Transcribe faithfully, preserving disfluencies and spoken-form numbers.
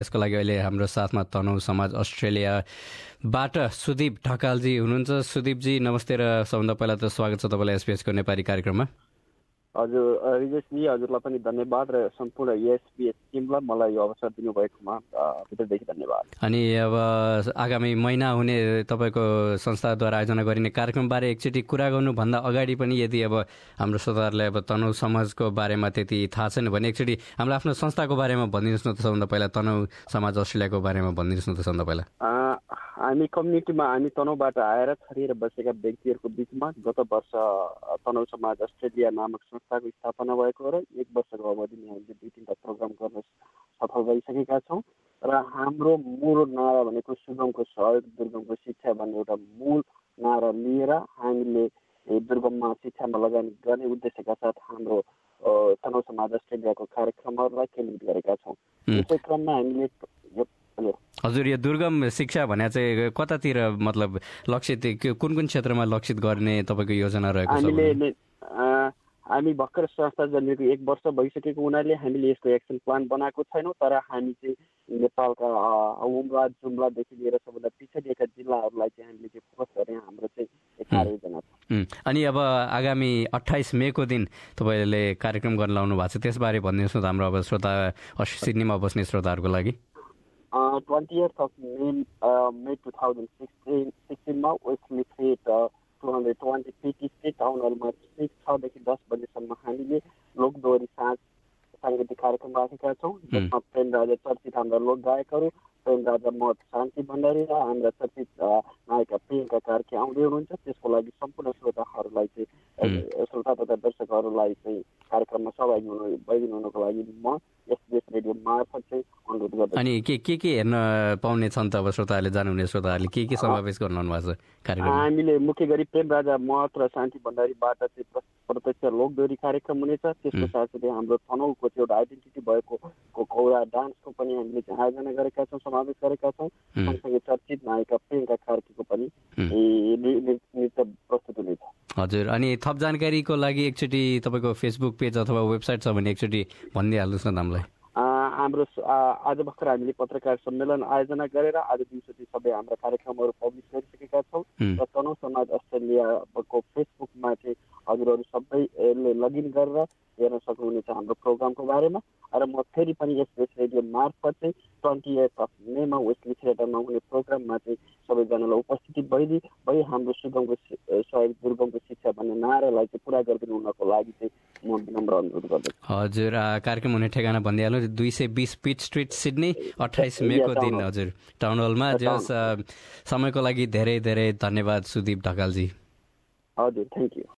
यसको लागि अहिले हाम्रो साथमा तनहुँ समाज अस्ट्रेलियाबाट सुदीप ढकालजी हुनुहुन्छ। सुदीपजी नमस्ते र सबभन्दा पहिला त स्वागत छ तपाईँलाई एसपीएसको नेपाली कार्यक्रममा। हजुर रिजेशजी, हजुरलाई पनि धन्यवाद र सम्पूर्ण एसपीएस टिमलाई मलाई यो अवसर दिनुभएकोमा हृदयदेखि धन्यवाद। अनि अब आगामी महिना हुने तपाईँको संस्थाद्वारा आयोजना गरिने कार्यक्रमबारे एकचोटि कुरा गर्नुभन्दा अगाडि पनि यदि अब हाम्रो श्रोताहरूलाई अब तनहुँ समाजको बारेमा त्यति थाहा छैन भने एकचोटि हाम्रो आफ्नो संस्थाको बारेमा भनिदिनुहोस् न त। सबभन्दा पहिला तनहुँ समाज अस्ट्रेलियाको बारेमा भनिदिनुहोस् न त सबभन्दा पहिला। हामी कम्युनिटीमा हामी तनहुँबाट आएर छरिएर बसेका व्यक्तिहरूको बिचमा गत वर्ष तनहुँ समाज अस्ट्रेलिया नामक संस्थाको स्थापना भएको र एक वर्षको अवधिमा हामीले दुई तिनवटा प्रोग्राम गर्न सफल भइसकेका छौँ र हाम्रो मूल नारा भनेको सुगमको सहयोग दुर्गमको शिक्षा भन्ने एउटा मूल नारा लिएर हामीले दुर्गममा शिक्षामा लगानी गर्ने उद्देश्यका साथ हाम्रो तनहुँ समाज अस्ट्रेलियाको कार्यक्रमहरूलाई केन्द्रित गरेका छौँ। यसै क्रममा हामीले हजुर यो दुर्गम शिक्षा भने चाहिँ कतातिर मतलब लक्षित कुन कुन क्षेत्रमा लक्षित गर्ने तपाईँको योजना रहेको छ? हामीले हामी भर्खर संस्था जन्मेको एक वर्ष भइसकेको हुनाले हामीले यसको एक्सन प्लान बनाएको छैनौँ, तर हामी चाहिँ नेपालका हुम्ला जुम्लादेखि लिएर सबभन्दा पिछडिएका जिल्लाहरूलाई चाहिँ हामीले चाहिँ फोकस गर्ने हाम्रो चाहिँ कार्ययोजना छ। अनि अब आगामी अट्ठाइस मेको दिन तपाईँले कार्यक्रम गर्न लाउनु भएको छ, त्यसबारे भनिदिनुहोस् न त हाम्रो अब श्रोता सिडनीमा बस्ने श्रोताहरूको लागि। Twentieth of May May two thousand sixteen सिक्सटिनमा वेस्टली फेट two hundred twenty Pitt street town हलमा सिक्स छदेखि दस बजेसम्म हामीले लोकदोहोरी साँझ साङ्गीतिक कार्यक्रम राखेका छौँ, जसमा प्रेम राजा चर्चित हाम्रा लोक गायकहरू प्रेम राजा महत शान्ति भण्डारी र हाम्रा चर्चित नायिका प्रियङ्का कार्की आउँदै हुनुहुन्छ। त्यसको लागि सम्पूर्ण श्रोताहरूलाई चाहिँ श्रोता तथा दर्शकहरूलाई चाहिँ कार्यक्रममा सहभागी हुनु भइदिनु हुनुको लागि म एसबीएस रेडियो मार्फत चाहिँ अनुरोध गर्दछु। अनि के के के हेर्न पाउने छन् त अब श्रोताहरूले जानुहुने श्रोताहरूले के के समावेश गर्नु भएको छ कार्यक्रम? हामीले मुख्य गरी प्रेम राजा महत र शान्ति भण्डारीबाट चाहिँ प्रत्यक्ष लोकदोहोरी कार्यक्रम हुनेछ। त्यसको साथसाथै हाम्रो तनहुँको चाहिँ एउटा आइडेन्टिटी भएको कौरा डान्सको पनि हामीले चाहिँ आयोजना गरेका छौँ, समावेश गरेका छौँ। सँगसँगै चर्चित नायिका प्रियङ्का कार्कीको पनि नृत्य प्रस्तुत हुनेछ। हजुर, अनि थप जानकारीको लागि एकचोटि तपाईँको फेसबुक पेज अथवा वेबसाइट छ भने एकचोटि भनिदिइहाल्नुहोस् न हामीलाई। हाम्रो आज भर्खर हामीले पत्रकार सम्मेलन आयोजना गरेर आज दिउँसो चाहिँ सबै हाम्रा कार्यक्रमहरू पब्लिस गरिसकेका छौँ र तनहुँ समाज अस्ट्रेलियाको फेसबुकमा चाहिँ हजुरहरू सबैले लगइन गरेर हेर्न सक्नुहुनेछ हाम्रो प्रोग्रामको बारेमा। र म फेरि पनि एसबीएस रेडियो मार्फत चाहिँ ट्वेन्टी एट अफ मेमा वेस्टली थिएटरमा हुने प्रोग्राममा चाहिँ सबैजनालाई उपस्थिति भइदिई भई हाम्रो सुगमको सहयोग दुर्गमको शिक्षा भन्ने नारालाई चाहिँ पुरा गरिदिनु हुनको लागि चाहिँ म विनम्र अनुरोध गर्दछु। हजुर, कार्यक्रम हुने ठेगाना भनिदिइहाल्नु, दुई सय बिस पिट स्ट्रिट सिडनी अट्ठाइस मेको दिन हजुर टाउन हलमा। जस समयको लागि धेरै धेरै धन्यवाद सुदीप ढकालजी। हजुर, थ्याङ्क यू।